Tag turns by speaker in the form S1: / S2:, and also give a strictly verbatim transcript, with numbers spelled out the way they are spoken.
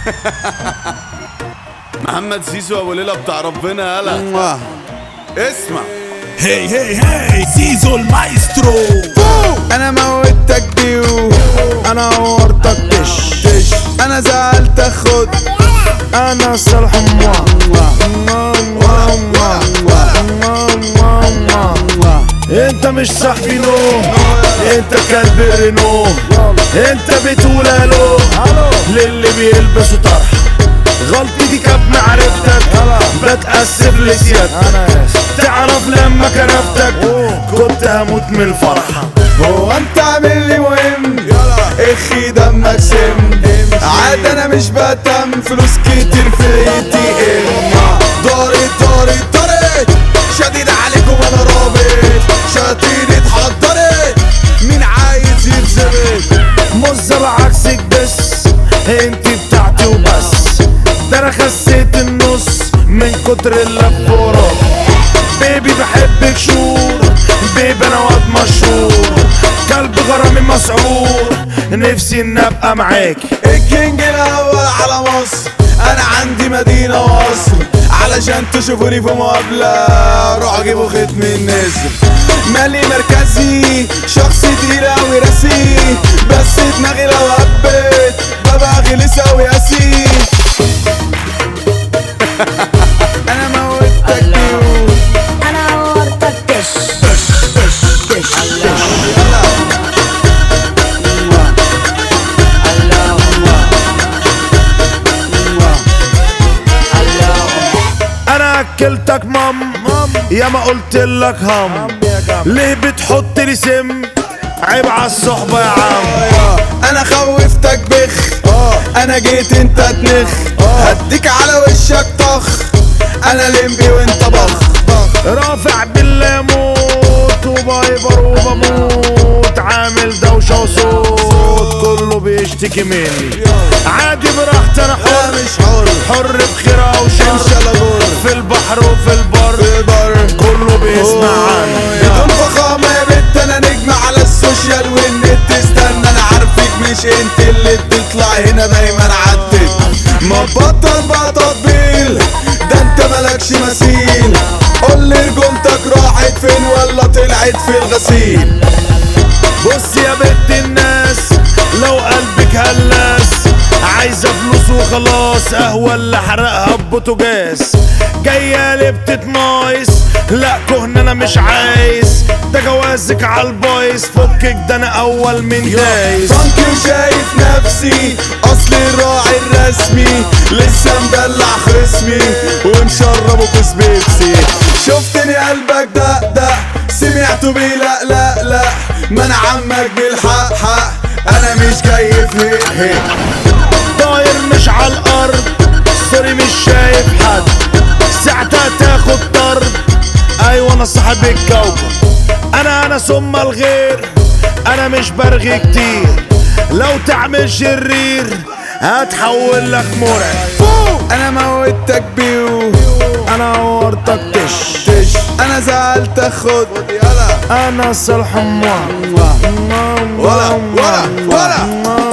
S1: محمد زيزو ابو ليلى بتاع ربنا. يلا اسمع.
S2: هي هي هي زيزو المايسترو.
S3: انا موتك بيو، انا عورتك تش تش، انا زعلتك خد، انا صالح انت مش صاحبي نو، انت كلب رينو، انت بتقول الو للي بيلبسوا طرح. غلطتي كانت معرفتك، بتأسف لسيادتك، تعرف لما كرفتك كنت هموت من الفرحة. هو انت عامل لي مهم، اخي دمك سم، عاد انا مش بتم، فلوس كتير في الاي تي ام. دارت دارت دارت شديد عليكم انا رابط، شياطين اتحضرت، مين عايز يتزبط؟ مزة بعكسك بس انت بتاعتي وبس، ده انا خسيت النص من كتر اللف وراك. بيبي بحبك شور، بيبي انا واد مشهور، كلب غرامي مسعور، نفسي ان ابقى معاك. الكينج الاول على مصر، انا عندي مدينة وقصر، علشان تشوفوني في مقابلة روح اجيبوا ختم النسر. مالي مركزي شخص تقيل اوي راسي، بس دماغي لو هبت ببقى غلس اوي قاسي. انا موتك بيو،
S4: انا عورتك تش تش تش تش.
S3: انا اكلتك مام يا ما قلتلك هم، ليه بتحط لي سم؟ عيب عالصحبة يا عم. انا خوفتك بخ، انا جيت انت تنخ، هديك على وشك طخ، انا لمبي وانت بخ. رافع بالله موت وبايبر وبموت، عامل دوشة وصوت كله بيشتكي مني. عادي براحتي انا حر، مش حر حر بخير او شر، في البحر وفي البر كله بيسمع عني. بدون فخامة يا بنت انا نجم على السوشيال والنت، استنى انا عارفك مش انت اللي بتطلع هنا دايما عدت. ما تبطل بقى تطبيل، ده انت مالكش مثيل، قولي رجولتك راحت فين ولا طلعت في الغسيل. بص يا بنت الناس لو قلبك هلاس، عايزة فلوس وخلاص، قهوة اللي حرقها ببوتوجاز، جاية لي بتتنايس، لا كهن انا مش عايز، ده جوازك عالبايظ، فكك ده انا اول من دايس. فانكي وشايف نفسي اصل الراعي الرسمي، لسه مدلع خصمي ومشربه كوس بيبسي. شفتني قلبك دق دق، سمعته بيلق لا لا، ما انا عمك بالحق حق، انا مش جاي في هي طاير مش على الارض، سوري مش شايف حد، ساعتها تاخد طرد. ايوه انا صاحب الكوكب، انا انا ثم الغير، انا مش برغي كتير، لو تعمل شرير هتحول لك مرعب. انا موتك بيو، انا عورتك تش تش، انا زعلتك خد، انا صالح ولا ولا ولا